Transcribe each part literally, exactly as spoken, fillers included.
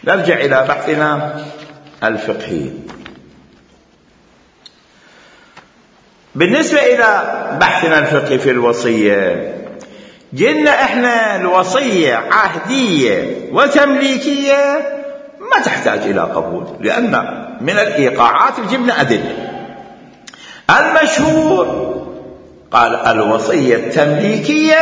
نرجع إلى بحثنا الفقهي. بالنسبة إلى بحثنا الفقهي في الوصية، قلنا إحنا الوصية عهدية وتمليكية ما تحتاج إلى قبول، لأن من الإيقاعات جبنا أدلة. المشهور قال الوصية التمليكية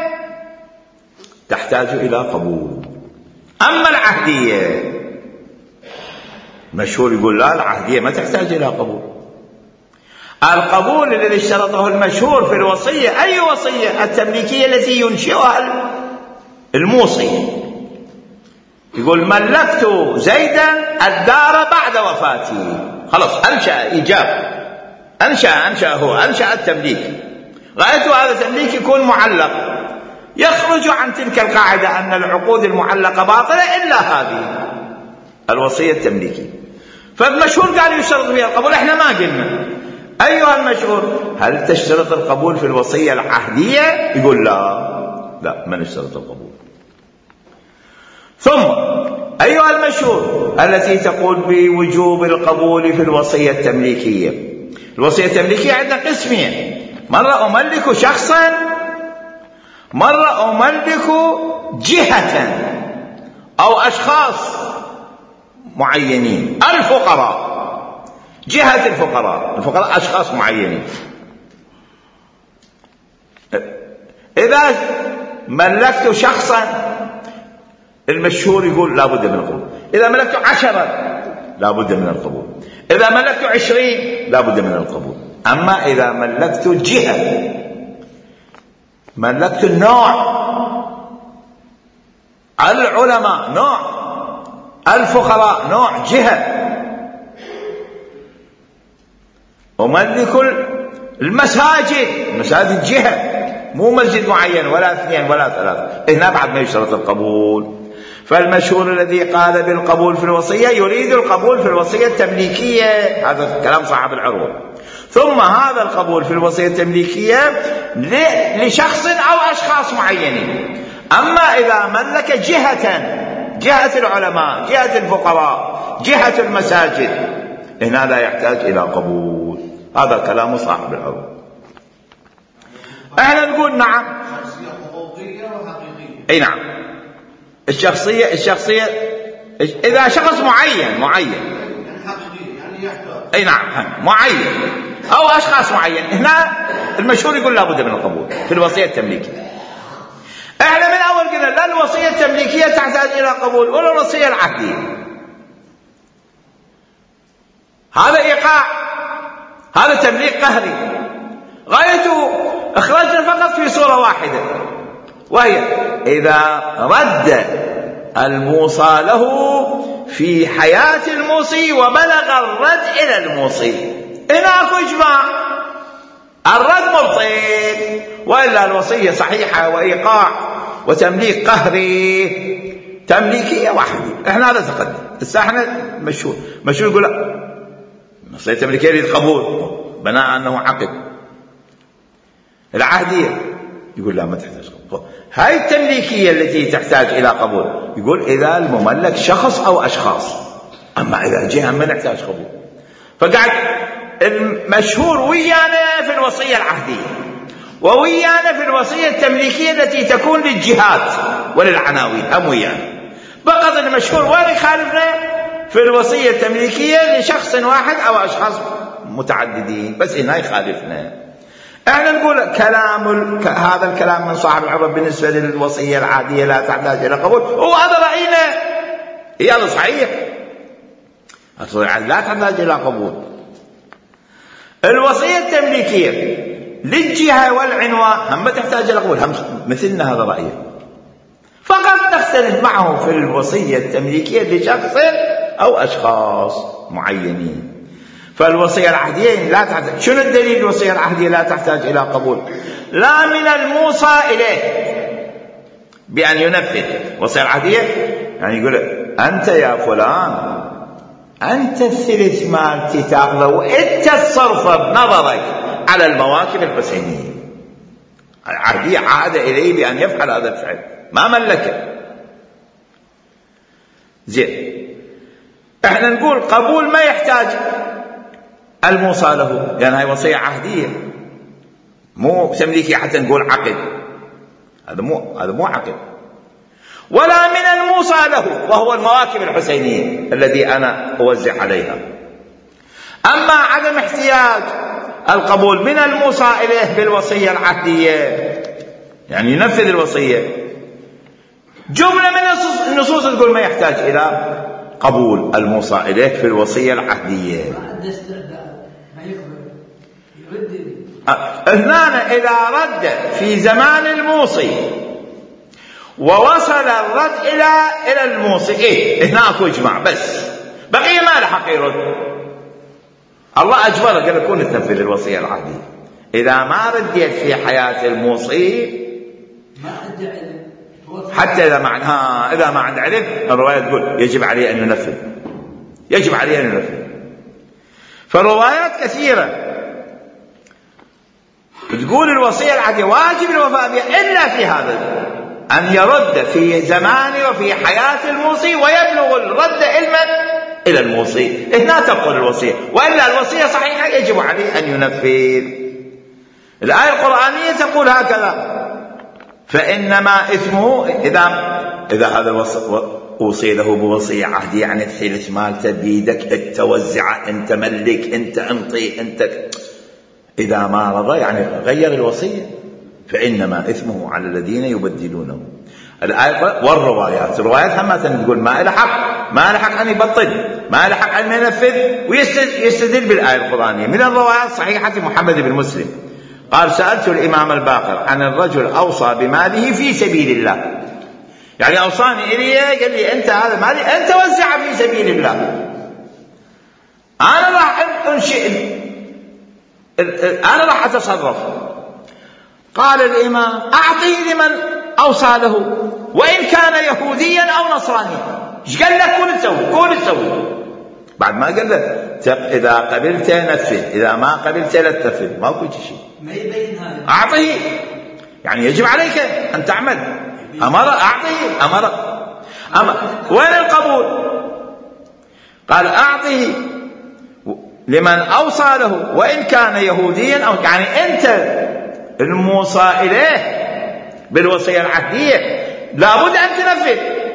تحتاج إلى قبول، أما العهدية المشهور يقول لا، العهدية ما تحتاج إلى قبول. القبول الذي اشترطه المشهور في الوصية أي وصية؟ التمليكية التي ينشئها الموصي. يقول ملكت زيدا الدار بعد وفاتي، خلاص أنشأ إيجاب، أنشأ أنشأ هو أنشأ التمليك، غايته هذا التمليك يكون معلق، يخرج عن تلك القاعدة أن العقود المعلقة باطلة إلا هذه الوصية التمليكية. فالمشهور قال يشترط فيها القبول، احنا ما قلنا. أيها المشهور هل تشترط القبول في الوصية العهدية؟ يقول لا لا، ما نشترط القبول. ثم أيها المشهور التي تقول بوجوب القبول في الوصية التمليكية. الوصية التمليكية عندنا قسمين، مرة أملك شخصا، مرة أملك جهة أو أشخاص معينين. الفقراء جهة الفقراء، الفقراء أشخاص معينين. إذا ملكت شخصا المشهور يقول لا بد من القبول. إذا ملكت عشرة لا بد من القبول. إذا ملكت عشرين لا بد من القبول. أما إذا ملكت جهة، ملكت النوع، العلماء نوع، الفقراء نوع، جهة، وملك المساجد، المساجد جهة مو مسجد معين ولا اثنين ولا ثلاثة، هنا بعد ما يشترط القبول. فالمشهور الذي قال بالقبول في الوصية يريد القبول في الوصية التمليكية، هذا كلام صاحب العروة. ثم هذا القبول في الوصية التمليكية لشخص أو أشخاص معينين. أما إذا ملك جهة، جهة العلماء، جهة الفقراء، جهة المساجد، هنا لا يحتاج إلى قبول. هذا كلام صاحب العروة. احنا نقول نعم، شخصية حقوقية وحقيقية. اي نعم، الشخصية الشخصية إذا شخص معين معين يعني حقيقية، يعني يحتاج. اي نعم معين أو أشخاص معين، هنا المشهور يقول لا بد من القبول في الوصية التمليكية. احنا من أول قلنا لا الوصية التمليكية تحتاج إلى قبول ولا الوصية العهدية. هذا إيقاع، هذا تمليك قهري، غايته اخرجنا فقط في صورة واحدة، وهي إذا رد الموصى له في حياة الموصي وبلغ الرد إلى الموصي، هنا أكو إجماع الرد مبطل، وإلا الوصية صحيحة وإيقاع وتمليك قهري تمليكية واحدة. احنا هذا تقدم. بس احنا مشهور مشهور يقول لا، الوصية التمليكية يريد قبول بناء أنه عقد. العهدية يقول لا ما تحتاج قبول. هاي التمليكية التي تحتاج إلى قبول يقول إذا المملك شخص أو أشخاص، أما إذا جهة ما نحتاج قبول. فقعد المشهور ويانا في الوصية العهدية وويانا في الوصية التمليكية التي تكون للجهات وللعناوين، هم ويانا. فقط المشهور وين يخالفنا في الوصية التمليكية لشخص واحد أو أشخاص متعددين، بس هنا يخالفنا. احنا نقول كلام ال... هذا الكلام من صاحب العروة بالنسبة للوصية العادية لا تحتاج إلى قبول، هو هذا رأينا، هي هذا صحيح، لا تحتاج إلى قبول. الوصية التمليكية للجهة والعنوان هم ما تحتاج إلى قبول، هم مثلنا، هذا رأيه. فقط نختلف معه في الوصية التمليكية لشخص أو أشخاص معينين. فالوصية العهدية لا تحتاج. شنو الدليل الوصية العهدية لا تحتاج إلى قبول؟ لا من الموصى إليه بأن ينفذ. الوصية العهدية يعني يقول أنت يا فلان أنت الثلث مالتي تاخذه وأنت تصرفه بنظرك على المواكب الحسينية. العهدية عاد إليه بأن يفعل هذا الفعل، ما ملكه. زين، احنا نقول قبول ما يحتاج الموصى له، لأن هاي وصية عهدية مو تمليكي حتى نقول عقد، هذا مو هذا مو عقد. ولا من الموصى له، وهو المواكب الحسينية الذي أنا أوزع عليها. أما عدم احتياج القبول من الموصى إليه بالوصية العهدية، يعني ينفذ الوصية، جملة من النصوص تقول ما يحتاج إلى قبول الموصى إليك في الوصية العهدية. هنا إذا رد في زمان الموصي ووصل الرد إلى إلى الموصي، إيه هنا أكو إجماع، بس بقية ما لحق يرد. الله أجبره قال لكم تنفذ الوصية العهدية. إذا ما رديت في حياة الموصي حتى إذا ما ها إذا ما عند علم، الرواية تقول يجب عليه أن ينفذ، يجب عليه أن ينفذ. فالروايات كثيرة تقول الوصية العهدية واجب الوفاء بها، إلا في هذا أن يرد في زمان وفي حياة الموصي ويبلغ الرد علما إلى الموصي، هنا تبطل الوصية، وإلا الوصية صحيحة يجب عليه أن ينفذ. الآية القرآنية تقول هكذا: فإنما إثمه إذا إذا هذا وصي له بوصية عهدية، يعني تحيلت مالته بيدك، انت توزع، انت ملك، انت انطي، انت إذا ما رضى يعني غير الوصية، فإنما إثمه على الذين يبدلونه. الآية والروايات، الروايات هم تقول ما له حق، ما له حق أن يبطل، ما له حق أن ينفذ، ويستدل بالآية القرآنية. من الروايات صحيحة محمد بن مسلم قال: سألت الإمام الباقر عن الرجل أوصى بماله في سبيل الله، يعني أوصاني إليه، قال لي أنت هذا مالي أنت وزع في سبيل الله، أنا راح أنشئ، أنا راح أتصرف. قال الإمام: أعطيه لمن أوصى له وإن كان يهوديا أو نصرانيا. إيش قال لك؟ كون تسوي، كون تسوي. بعد ما قال له إذا قبلت نفذ، إذا ما قبلت لا تنفذ، ما أقول شيء. ما يبين هذا. أعطيه، يعني يجب عليك أن تعمل. أمر، أعطيه، أمر. أمر. وين القبول؟ قال: أعطيه لمن أوصى له وإن كان يهوديا أو، يعني أنت الموصى إليه بالوصية العهدية لابد أن تنفذ.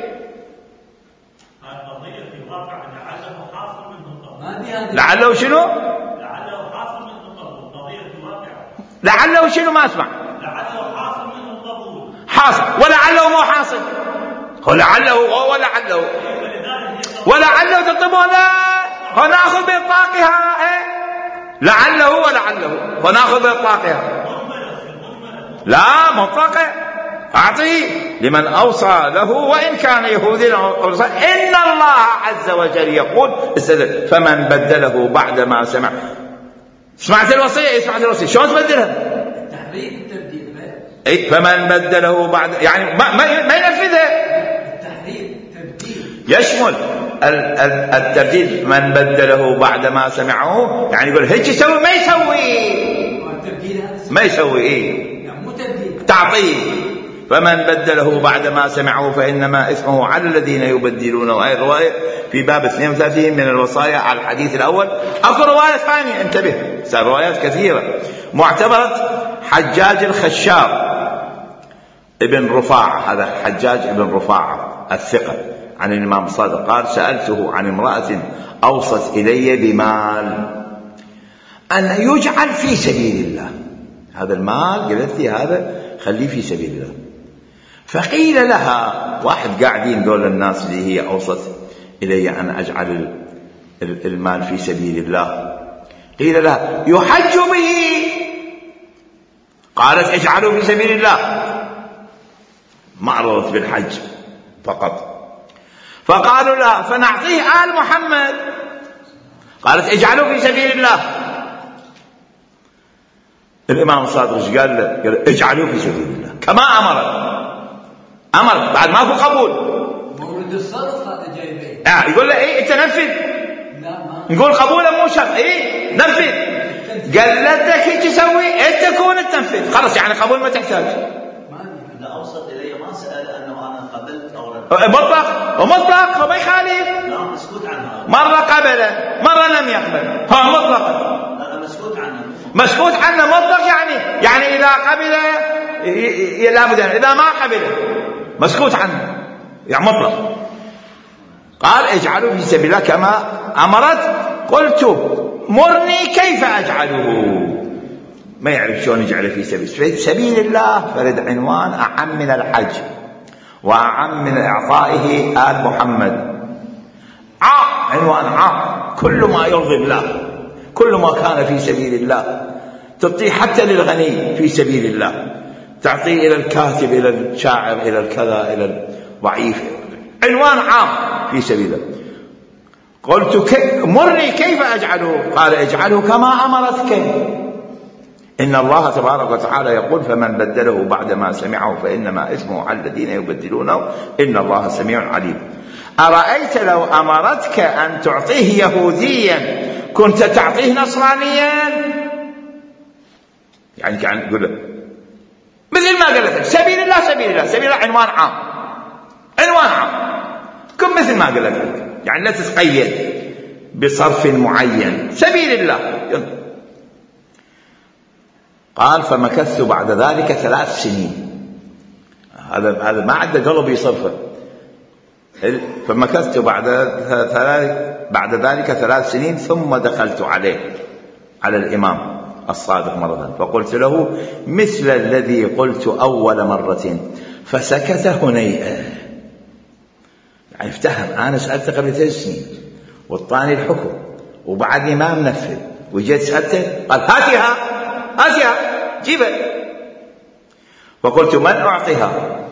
لعله شنو؟ لعله حاصل منه القبول، قضية واقعة. لعله شنو؟ ما أسمع. لعله حاصل منه القبول. حاصل، ولعله مو حاصل، ولعله ولعله ولعله تطلبون فنأخذ بإطلاقها، إيه؟ لعله ولعله فنأخذ بإطلاقها، لا مطلقة. أعطيه لمن أوصى له وإن كان يهوديا أو نصرانيا. إن الله عز وجل يقول: استدل فمن بدله بعد ما سمع. سمعت الوصية، سمعت الوصية، شلون تبدلها؟ التحريف التبديل. أي فمن بدله بعد، يعني ما ما, ما ينفذها. التحريف التبديل يشمل التبديل، من بدله بعد ما سمعه، يعني يقول هيك يسوي ما يسوي، ما يسوي إيه؟ تعطيه. فمن بدله بعد ما سمعه فإنما إثمه على الذين يبدلونه. هذه الرواية في باب اثنين وثلاثين من الوصايا على الحديث الأول. أكو رواية ثانية، انتبه، روايات كثيرة. معتبرة حجاج الخشاب ابن رفاعة، هذا حجاج ابن رفاعة الثقة، عن الإمام الصادق قال: سألته عن امرأة أوصت إلي بمال أن يجعل في سبيل الله، هذا المال قالت لي هذا خليه في سبيل الله. فقيل لها، واحد قاعدين دول الناس اللي هي أوصت إلي أن أجعل المال في سبيل الله، قيل لها: يحج به. قالت: اجعلوا في سبيل الله، ما أرضت بالحج فقط. فقالوا لها: فنعطيه آل محمد. قالت: اجعلوا في سبيل الله. الإمام الصادق قال له؟ قال: اجعلوا في سبيل الله كما أمر، أمر بعد ما هو قبول. مورد الصدق هذا جايبين. آه يقول له إيه تنفذ. لا ما. نقول قبوله مو شرط، إيه نفذ. قال لك هيك تسوي أنت تكون تنفذ، خلاص يعني قبول ما تحتاج. ما إذا أوصل إلي ما سأل أنه أنا قبلت أو لا. بالضبط. ومطلق هو ما يخالف. لا مسكوت عنها. مرة قبله مرة لم يقبل، ها مطلق. هذا مسكوت عنه. مسكوت عنه مطلق يعني يعني إذا قبل لا بد، إذا ما قبل مسكوت عنه يعني مطلق. قال اجعلوا في سبيل الله كما أمرت. قلت مرني كيف أجعله. ما يعرف شلون يجعله في سبيل سبيل الله. فرد عنوان أعم من الحج وأعم من إعطائه آل محمد. عام، عنوان عام، كل ما يرضي الله، كل ما كان في سبيل الله. تعطيه حتى للغني في سبيل الله، تعطيه إلى الكاتب، إلى الشاعر، إلى الكذا، إلى الضعيف. عنوان عام في سبيل الله. قلت كي مرني كيف أجعله. قال اجعله كما أمرتك. إن الله تبارك وتعالى يقول فمن بدله بعدما سمعه فإنما إثمه على الذين يبدلونه إن الله سميع عليم. أرأيت لو أمرتك أن تعطيه يهوديا كنت تعطيه نصرانيا؟ يعني كان يقول له مثل ما قال لك سبيل الله سبيل الله سبيل الله عنوان عام، عنوان عام، كن مثل ما قال لك، يعني لا تتقيد بصرف معين، سبيل الله. قال فمكثت بعد ذلك ثلاث سنين. هذا هذا ما عنده قلب يصرفه. فمكثت بعد ثلاث بعد ذلك ثلاث سنين ثم دخلت عليه على الإمام الصادق مرة فقلت له مثل الذي قلت أول مرة فسكت هنيئا. يعني افتهم، أنا سألت قبل ثلاث سنين والطاني الحكم وبعدني ما منفذ، وجيت سألته قال هاتها هاتها جيبها. فقلت من أعطيها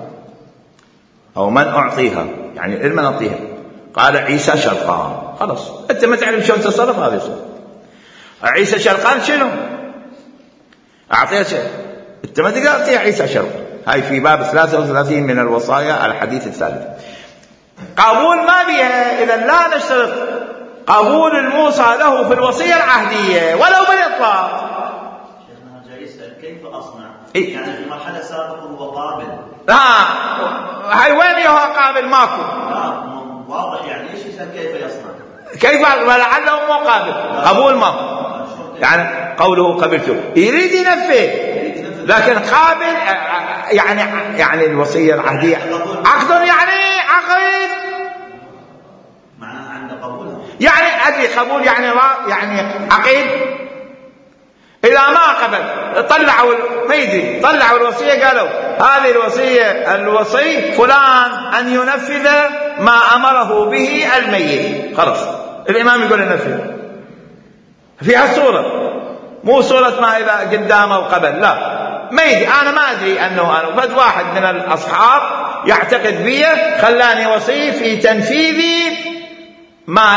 أو من أعطيها، يعني لمن أعطيها؟ قال عيسى شرقان. خلاص أنت ما تعرف شلون تصرف هذا الشيء. عيسى شرقان شنو؟ أعطيها شيء، أنت ما تقدر أعطيها عيسى شرقان. هاي في باب ثلاثة وثلاثين من الوصايا الحديث الثالث. قبول ما بها. إذا لا نشترط قبول الموصى له في الوصية العهدية ولو بالإطلاق. شيخنا جاي يسأل كيف أصنع؟ إيه؟ يعني في مرحلة سابقة هو قابل. ها هاي وين هو قابل؟ ماكو. لا واضح، يعني ايش يسأل كيف يصنع؟ كيف ولعله مو قابل. قبول ما يعني قوله قبلته يريد ينفذ، لكن قابل يعني يعني الوصية العهدية عقد، يعني عقد معناها عنده قبول، يعني أدري قبول يعني يعني عقيد. إذا ما قبل طلعوا ما يدري طلعوا الوصية قالوا هذه الوصية الوصي فلان أن ينفذ ما أمره به الميت. خلاص الإمام يقول ينفذ في هالصورة، مو صورة ما إذا قدامه وقبل، لا ما يدري. أنا ما أدري أنه أنا فد واحد من الأصحاب يعتقد بي خلاني وصي في تنفيذي ما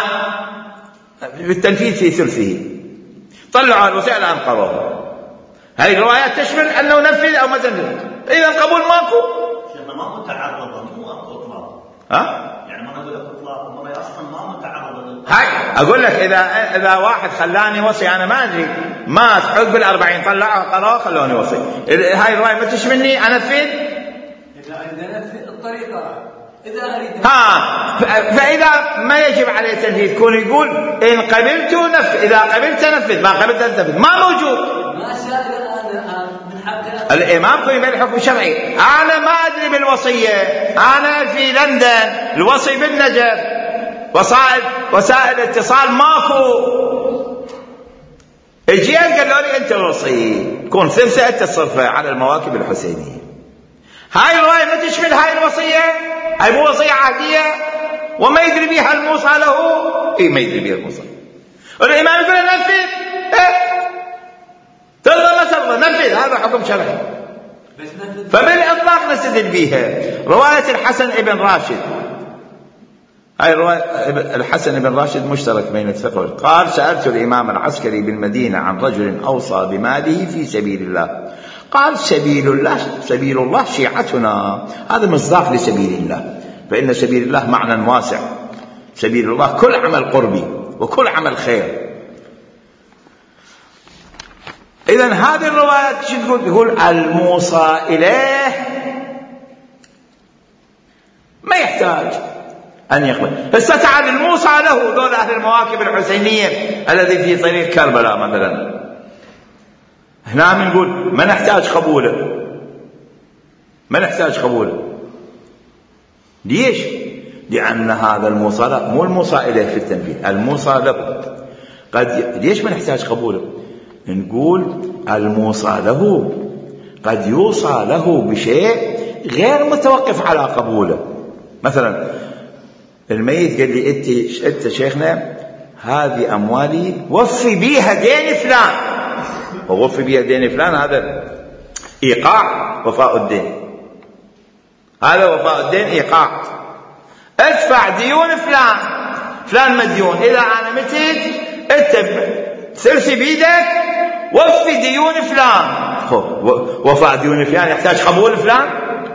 في التنفيذ في ثلثه، طلعوا الوصية الآن قرروا. هذه الروايات تشمل أنه نفذ أو ما تنفذ. إذا القبول ماكو. شيخنا ما متعرض، مو إطلاق. ها؟ يعني ما نقول لك إطلاق، مرة أصلا ما متعرض. هاي أقول لك إذا إذا واحد خلاني وصي أنا ما أدري مات حقب الأربعين طلعوا قرار خلوني وصي، هاي الرواية ما تشملني أنفذ. إذا إذا نفذ الطريقة إذا أريد ها فإذا ما يجب عليه التنفيذ كون يقول إن قبلت نفذ، إذا قبلت نفذ، ما قبلت نفذ، ما موجود. ما سائل أنا من حق الإمام يقول بالحكم الشرعي. أنا ما أدري بالوصية، أنا في لندن الوصي بالنجف، وسائل وسائل اتصال ماكو. اجيت قالوا لي أنت الوصي كون ثلثة أنت تصرفه على المواكب الحسينية. هاي الرواية ما تشمل هاي الوصية، هاي مو وصية عهدية وما يدري بها الموصى له. إيه ما يدري بها الموصى. الإمام يقول نفذ، إيه ترضى ما ترضى نفذ، هذا حكم شرعي. فبالإطلاق نستدل بها رواية الحسن ابن راشد. هاي رواية الحسن بن راشد مشترك بين الثقل. قال سألت الإمام العسكري بالمدينة عن رجل أوصى بماله في سبيل الله. قال سبيل الله سبيل الله شيعتنا. هذا مصداق لسبيل الله، فإن سبيل الله معنى واسع. سبيل الله كل عمل قربي وكل عمل خير. إذن هذه الروايات شو تقول؟ تقول الموصى إليه ما يحتاج أن يقبل. فاستتعب الموصى له، دول أهل المواكب الحسينية الذي في طريق كربلاء مثلا، هنا بنقول ما نحتاج قبوله، ما نحتاج قبوله. ليش؟ لأن هذا الموصى له مو الموصى إليه في التنفيذ، الموصى له. قد ي... ليش ما نحتاج قبوله؟ نقول الموصى له قد يوصى له بشيء غير متوقف على قبوله. مثلا الميت قال لي انت انت شيخنا هذه اموالي وفي بيها دين فلان، ووفي بيها دين فلان هذا ايقاع وفاء الدين، هذا وفاء الدين ايقاع. ادفع ديون فلان، فلان مديون، اذا انا متت انت ثلثي بيدك وفي ديون فلان. وفاء ديون فلان يحتاج قبول فلان؟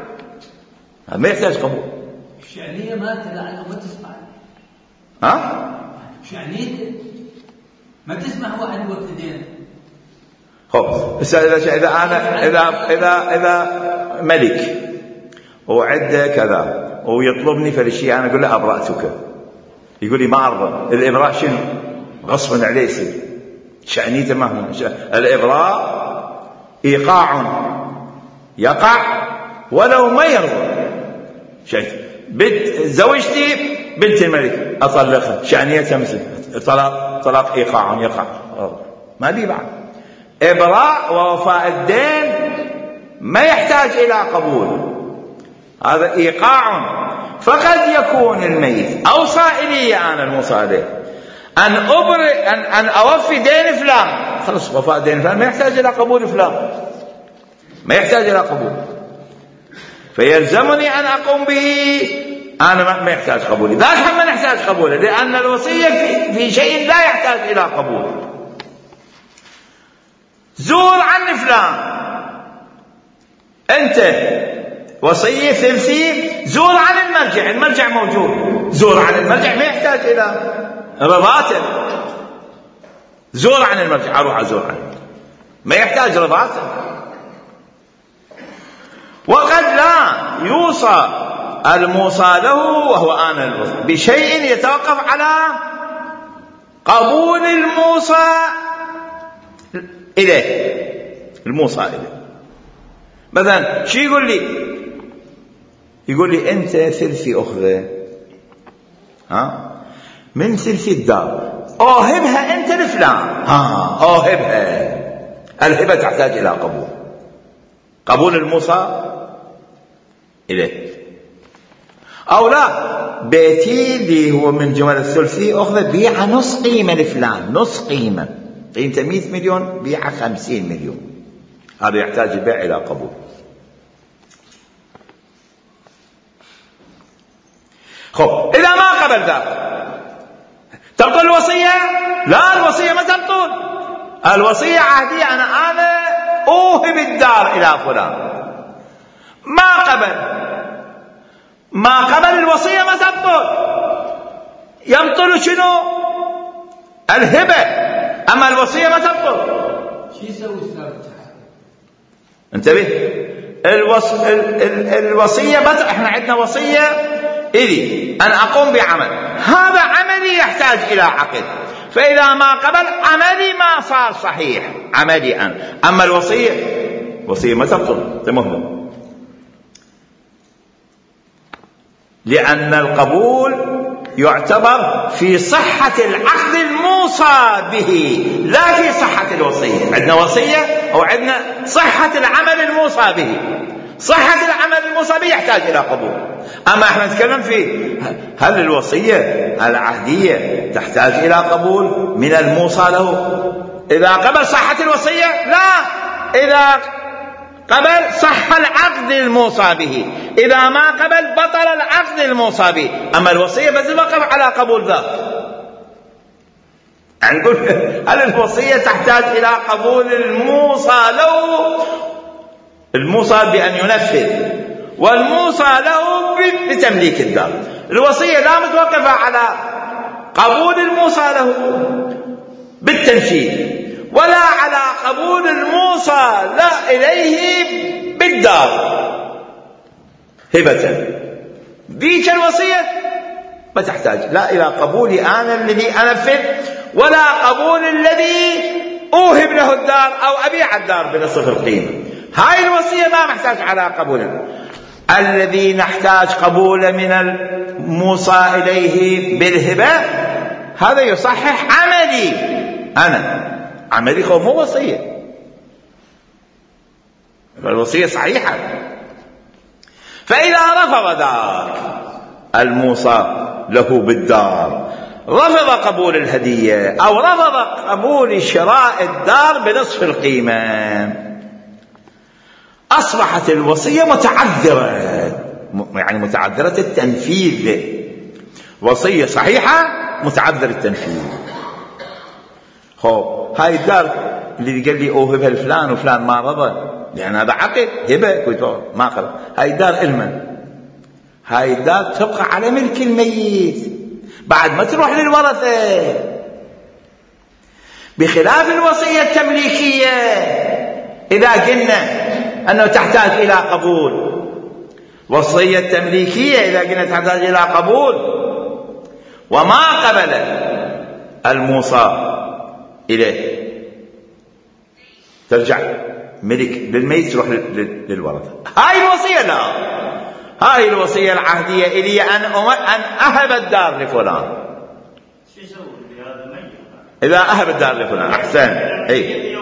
ما يحتاج قبول. الشعنية ما لأنه ما تسمع. ها؟ شعنية ما تسمع واحد يوفي دين. خب إذا إذا أنا إذا إذا إذا ملك وعده كذا ويطلبني فلشيء أنا أقول له أبرأتك، يقول لي ما أرضى. الإبراء شنو؟ غصبا عليه يصير. شعنيته ما هو الإبراء إيقاع يقع ولو ما يرضى شيء. بنت زوجتي بنت الملك أطلقها، شعنيتها مثل طلاق، طلاق إيقاع يقع، ما بي بعد. إبراء ووفاء الدين ما يحتاج إلى قبول، هذا إيقاع. فقد يكون الميت أوصى إلي أنا الموصى عليه أن أبرئ أن, أن أوفي دين فلان، خلص وفاء دين فلان ما يحتاج إلى قبول فلان، ما يحتاج إلى قبول، فيلزمني أن أقوم به. أنا ما يحتاج قبولي، ذاك هم ما نحتاج قبوله، لأن الوصية في, في شيء لا يحتاج إلى قبول. زور عن فلان، أنت وصية ثلثي، زور عن المرجع، المرجع موجود، زور عن المرجع ما يحتاج إلى رضاته. زور عن المرجع، أروح أزور عنه، ما يحتاج رضاته. وقد لا يوصى الموصى له وهو آن الوصي بشيء يتوقف على قبول الموصى إليه، الموصى إليه. مثلا شو يقول لي؟ يقول لي أنت ثلثي أخذه، ها من ثلثي الدار أوهبها أنت لفلان، ها أوهبها. الهبة تحتاج إلى قبول، قبول الموصى إليه. أو لا، بيتي اللي هو من جمال الثلثي أخذ بيع نص قيمة لفلان، نص قيمة، قيمته مئة مليون بيع خمسين مليون، هذا يحتاج البيع إلى قبول. خب إذا ما قبل ذلك تبطل الوصية؟ لا، الوصية ما تبطل. الوصية عهدية، أنا أنا أوهب الدار إلى فلان. ما قبل ما قبل الوصية ما تبطل. يبطل شنو؟ الهبة، أما الوصية ما تبطل. شو يسوي الثالث؟ انتبه، الوص... ال... ال... الوصية بس احنا عندنا وصية إلي أن أقوم بعمل، هذا عملي يحتاج إلى عقد، فإذا ما قبل عملي ما صار صحيح عملي أنا. أما الوصية وصية ما تبطل تمهل، لأن القبول يعتبر في صحة العقد الموصى به لا في صحة الوصية. عندنا وصية أو عندنا صحة العمل الموصى به. صحة العمل الموصى به يحتاج إلى قبول. أما احنا نتكلم في هل الوصية العهدية تحتاج إلى قبول من الموصى له؟ إذا قبل صحة الوصية لا، إذا قبل صح العقد الموصى به، إذا ما قبل بطل العقد الموصى به. أما الوصية بس وقف على قبول ذاك. يعني نقول هل الوصية تحتاج إلى قبول الموصى له، الموصى بأن ينفذ، والموصى له بتمليك الدار. الوصية لا متوقفة على قبول الموصى له بالتنفيذ، ولا على قبول الموصى لا إليه بالدار هبة. ذيك الوصية ما تحتاج لا إلى قبولي أنا الذي أنفذ ولا قبول الذي أوهب له الدار أو أبيع الدار بنصف القيمة. هاي الوصية ما محتاج على قبولنا. الذي نحتاج قبول من الموصى إليه بالهبة هذا يصحح عملي، أنا عملي هو مو وصية، الوصية صحيحة. فإذا رفض ذاك الموصى له بالدار، رفض قبول الهدية أو رفض قبول شراء الدار بنصف القيمة، أصبحت الوصية متعذرة، يعني متعذرة التنفيذ. وصية صحيحة متعذر التنفيذ. هو هاي الدار اللي قال لي أوهبها لفلان وفلان ما رضى، يعني هذا عقد هبة ما قبل. هاي الدار علما، هاي الدار تبقى على ملك الميت بعد ما تروح للورثة، بخلاف الوصية التمليكية إذا قلنا أنه تحتاج إلى قبول. وصية التمليكية إذا قلنا تحتاج إلى قبول وما قبل الموصى إليه ترجع ملك للميت تروح للورثة. هاي الوصية لا، هاي الوصية العهدية إلي أن أن أهب الدار لفلان. إذا أهب الدار لفلان أحسن، أي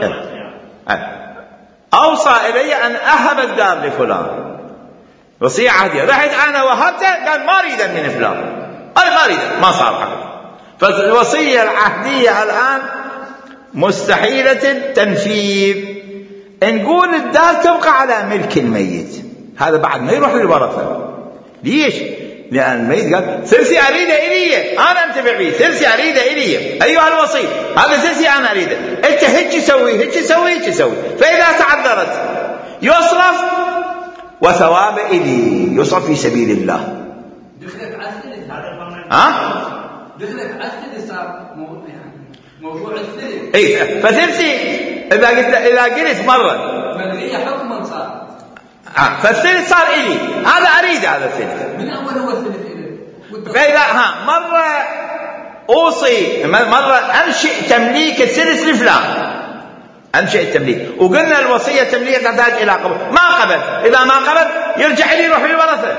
أوصى إلي أن أهب الدار لفلان، وصية عهدية. رحت أنا وهبته قال ما أريد من فلان، أنا ما أريد، ما صار عقد. فالوصية العهدية الآن مستحيلة التنفيذ. نقول الدار تبقى على ملك الميت، هذا بعد ما يروح للورثة. ليش؟ لأن الميت قال ثلثي أريده إلي، أنا أنتفع به، ثلثي أريده إلي أيها الوصي، هذا ثلثي أنا أريده، أنت هيك سوي هيك سوي هيك سوي. فإذا تعذرت يصرف وثواب إلي، يصرف في سبيل الله. دخلت عسل ها؟ دخلت عسل صار موضوع الثلث. إيه فثلثي إذا قلت إذا قلت مرة ملغية حكما صار. آه فالثلث صار إلي، هذا أريد هذا الثلث. من أول هو الثلث إلي. فإذا ها مرة أوصي مرة أنشئ تمليك الثلث لفلان، أنشئ التمليك وقلنا الوصية التمليك تحتاج إلى قبول، ما قبل. إذا ما قبل يرجع لي يروح للورثة.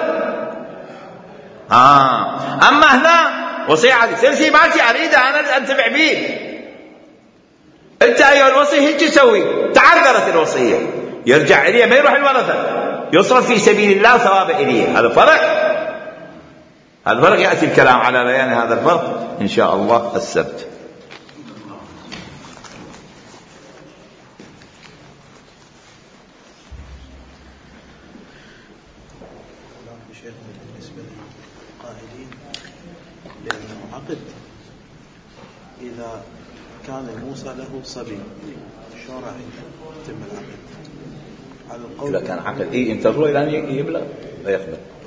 آه أما هنا وصية عادي ثلثي مالتي أريده أنا أنتفع به، أنت أيها الوصي هيك سوي. تعذرت الوصية يرجع إليه ما يروح الورثة، يصرف في سبيل الله ثواب إليه. هذا فرق، هذا فرق يأتي الكلام على بيان هذا الفرق إن شاء الله السبت. بالنسبة للقائلين لأنه عقد إذا كان الموصى له صبي شو راح يتم العقد؟ على القول إذا كان عقد إيه انتظروا إلى أن يبلغ لا يقبل.